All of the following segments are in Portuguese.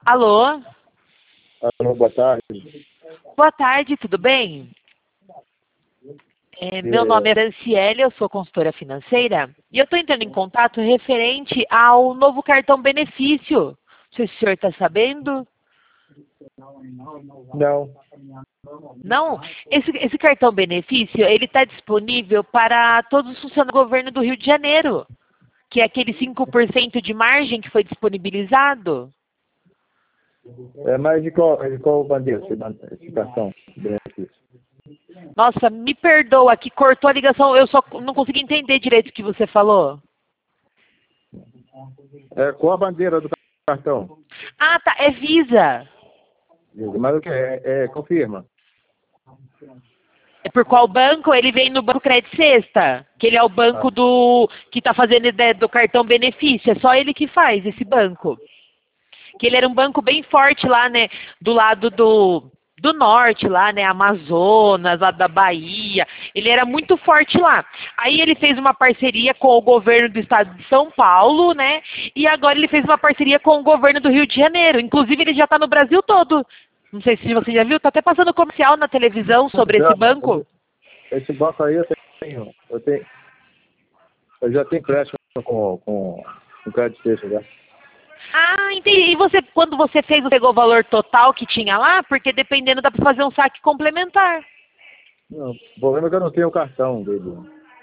Alô? Alô, boa tarde. Boa tarde, tudo bem? Meu nome é Franciele, eu sou consultora financeira e eu estou entrando em contato referente ao novo cartão benefício. Não sei se o senhor está sabendo. Não. Não? Esse cartão benefício, ele está disponível para todos os funcionários do governo do Rio de Janeiro, que é aquele 5% de margem que foi disponibilizado. Mas de qual bandeira esse cartão? Benefício? Nossa, me perdoa que cortou a ligação, eu só não consegui entender direito o que você falou. Qual a bandeira do cartão? Ah, tá, é Visa. Mas o que confirma. É por qual banco? Ele vem no Banco Credit Sexta, que ele é o banco que está fazendo ideia do cartão benefício, é só ele que faz, esse banco. Que ele era um banco bem forte lá, né, do lado do norte lá, né, Amazonas, lá da Bahia, ele era muito forte lá. Aí ele fez uma parceria com o governo do estado de São Paulo, né, e agora ele fez uma parceria com o governo do Rio de Janeiro, inclusive ele já está no Brasil todo. Não sei se você já viu, tá até passando comercial na televisão sobre esse banco. Esse banco aí eu já tenho crédito com Credit Sexta já. Ah, entendi. E você, quando você fez, você pegou o valor total que tinha lá? Porque dependendo dá para fazer um saque complementar. Não, o problema é que eu não tenho o cartão dele.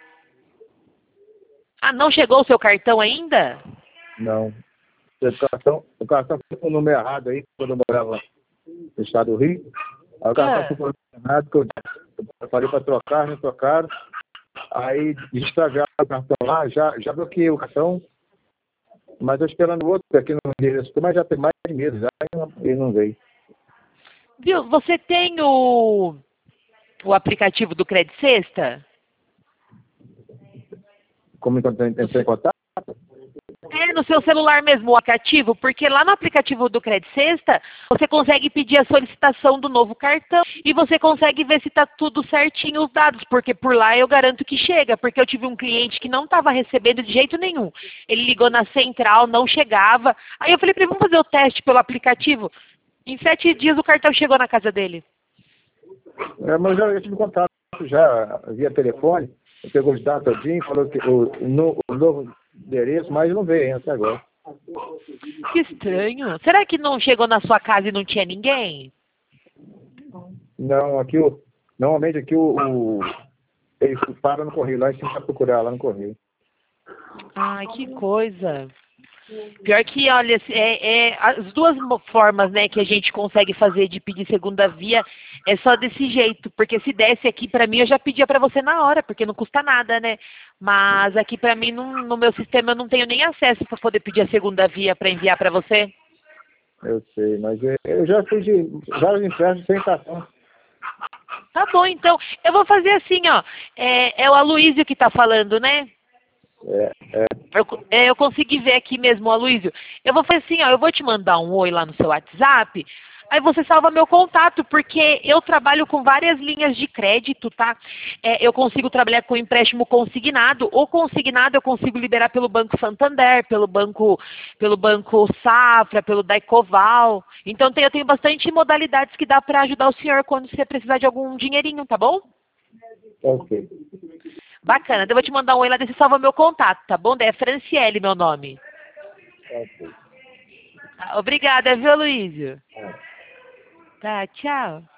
Ah, não chegou o seu cartão ainda? Não. O cartão foi com o número errado aí, quando eu morava no estado do Rio. Aí o cartão foi com o número errado, que eu falei para trocar, não trocaram. Aí estragaram o cartão lá, já bloqueei o cartão. Mas estou esperando outro aqui no endereço, mas já tem mais de meses, já ele não veio. Viu, você tem o aplicativo do Credit Sexta? Como entrou em contato? É, no seu celular mesmo, o aplicativo, porque lá no aplicativo do Credit Sexta, você consegue pedir a solicitação do novo cartão e você consegue ver se está tudo certinho os dados, porque por lá eu garanto que chega, porque eu tive um cliente que não estava recebendo de jeito nenhum. Ele ligou na central, não chegava. Aí eu falei para ele, vamos fazer o teste pelo aplicativo. Em 7 dias o cartão chegou na casa dele. Mas eu tive contato já via telefone, pegou os dados todinho, falou que o novo endereço, mas não veio ainda até agora. Que estranho. Será que não chegou na sua casa e não tinha ninguém? Não, normalmente aqui eles param no correio, lá em cima para procurar lá no correio. Ai, que coisa. Pior que, olha, as duas formas, né, que a gente consegue fazer de pedir segunda via é só desse jeito, porque se desse aqui pra mim eu já pedia pra você na hora, porque não custa nada, né? Mas aqui pra mim no meu sistema eu não tenho nem acesso pra poder pedir a segunda via pra enviar pra você. Eu sei, mas eu já fiz vários empréstimos sem cartão. Tá bom, então eu vou fazer assim, ó. É o Aloysio que tá falando, né? Eu consegui ver aqui mesmo, Aloysio. Eu vou fazer assim, ó, eu vou te mandar um oi lá no seu WhatsApp, aí você salva meu contato, porque eu trabalho com várias linhas de crédito, tá? Eu consigo trabalhar com empréstimo consignado. O consignado eu consigo liberar pelo Banco Santander, pelo Banco Safra, pelo Daicoval. Então eu tenho bastante modalidades que dá para ajudar o senhor quando você precisar de algum dinheirinho, tá bom? Ok. Bacana, eu vou te mandar um oi lá, daí você salva meu contato, tá bom? Daí é Franciele meu nome. Ok. Obrigada, viu, Aloysio? Tá, tchau.